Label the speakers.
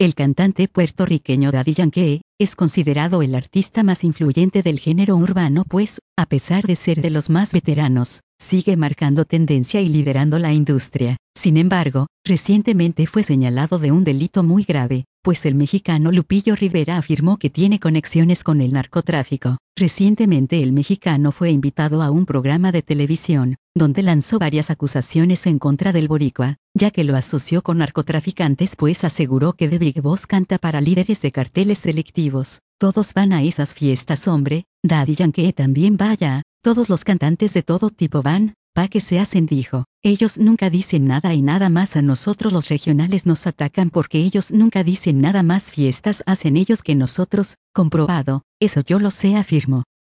Speaker 1: El cantante puertorriqueño Daddy Yankee es considerado el artista más influyente del género urbano, pues, a pesar de ser de los más veteranos, sigue marcando tendencia y liderando la industria. Sin embargo, recientemente fue señalado de un delito muy grave, pues el mexicano Lupillo Rivera afirmó que tiene conexiones con el narcotráfico. Recientemente el mexicano fue invitado a un programa de televisión, donde lanzó varias acusaciones en contra del boricua, ya que lo asoció con narcotraficantes, pues aseguró que The Big Boss canta para líderes de carteles delictivos. Todos van a esas fiestas, hombre. Daddy Yankee también vaya. Todos los cantantes de todo tipo van, pa' que se hacen, dijo. Ellos nunca dicen nada y nada más, a nosotros los regionales nos atacan porque ellos nunca dicen nada más fiestas hacen ellos que nosotros, comprobado, eso yo lo sé, afirmó.